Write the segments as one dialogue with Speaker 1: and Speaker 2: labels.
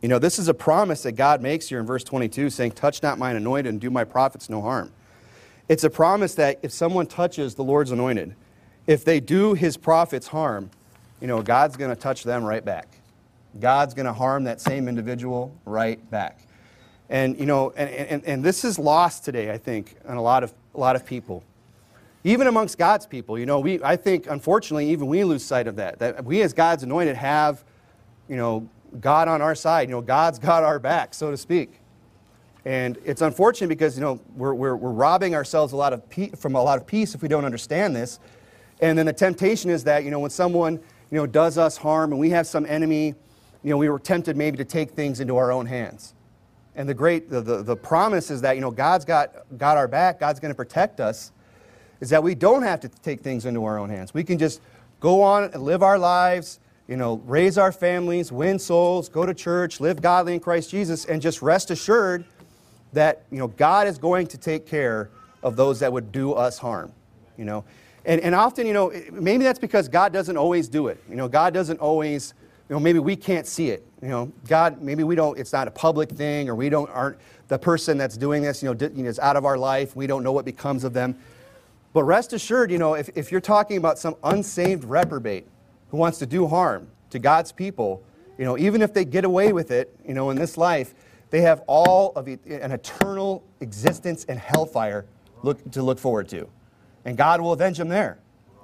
Speaker 1: You know, this is a promise that God makes here in verse 22, saying, touch not mine anointed and do my prophets no harm. It's a promise that if someone touches the Lord's anointed, if they do his prophets harm, you know, God's going to touch them right back. God's going to harm that same individual right back. And, you know, and this is lost today, I think, on a lot of people. Even amongst God's people, you know, I think, unfortunately, even we lose sight of that we as God's anointed have, you know, God on our side. You know, God's got our back, so to speak. And it's unfortunate because, you know, we're robbing ourselves from a lot of peace if we don't understand this. And then the temptation is that, you know, when someone, you know, does us harm and we have some enemy, you know, we were tempted maybe to take things into our own hands. And the promise is that, you know, God's got our back, God's going to protect us, is that we don't have to take things into our own hands. We can just go on and live our lives, you know, raise our families, win souls, go to church, live godly in Christ Jesus, and just rest assured that, you know, God is going to take care of those that would do us harm, you know. And often, you know, maybe that's because God doesn't always do it. You know, God doesn't always, you know, maybe we can't see it. You know, God, maybe we don't, it's not a public thing, or aren't the person that's doing this, you know, is out of our life. We don't know what becomes of them. But rest assured, you know, if you're talking about some unsaved reprobate who wants to do harm to God's people, you know, even if they get away with it, you know, in this life, they have all of an eternal existence in hellfire to look forward to. And God will avenge them there.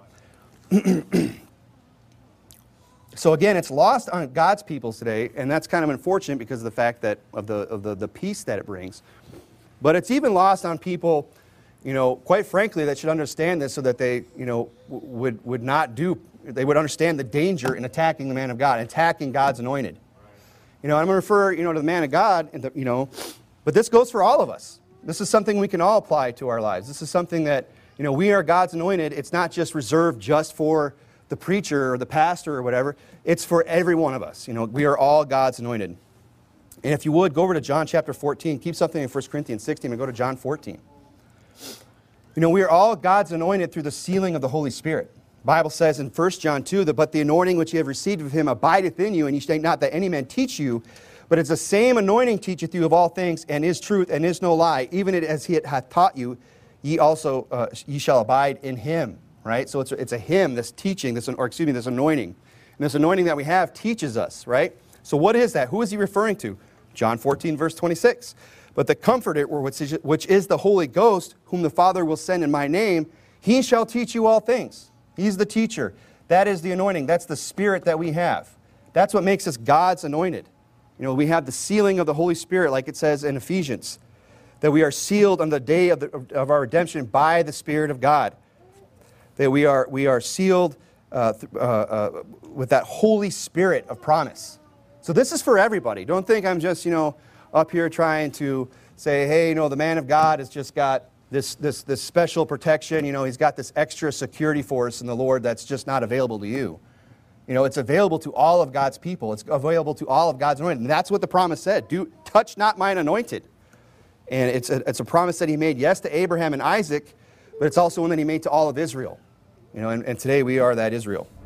Speaker 1: So again, it's lost on God's people today, and that's kind of unfortunate because of the fact that of the peace that it brings. But it's even lost on people, you know, quite frankly, that should understand this so that they, you know, they would understand the danger in attacking the man of God, attacking God's anointed. You know, I'm going to refer, you know, to the man of God, and you know, but this goes for all of us. This is something we can all apply to our lives. This is something that, you know, we are God's anointed. It's not just reserved just for the preacher or the pastor or whatever. It's for every one of us. You know, we are all God's anointed. And if you would, go over to John chapter 14. Keep something in 1 Corinthians 16 and go to John 14. You know, we are all God's anointed through the sealing of the Holy Spirit. The Bible says in 1 John 2 that, but the anointing which ye have received of him abideth in you, and ye think not that any man teach you, but it's the same anointing teacheth you of all things, and is truth, and is no lie, even as he hath taught you, ye also ye shall abide in him. Right? So it's a him, this teaching, this anointing. And this anointing that we have teaches us, right? So what is that? Who is he referring to? John 14, verse 26. But the Comforter, which is the Holy Ghost, whom the Father will send in my name, he shall teach you all things. He's the teacher. That is the anointing. That's the Spirit that we have. That's what makes us God's anointed. You know, we have the sealing of the Holy Spirit, like it says in Ephesians, that we are sealed on the day of our redemption by the Spirit of God. That we are sealed with that Holy Spirit of promise. So this is for everybody. Don't think I'm just, you know, up here trying to say, hey, you know, the man of God has just got this special protection. You know, he's got this extra security force in the Lord that's just not available to you. You know, it's available to all of God's people. It's available to all of God's anointed. And that's what the promise said. Touch not mine anointed. And it's a promise that he made, yes, to Abraham and Isaac, but it's also one that he made to all of Israel. You know, and today we are that Israel.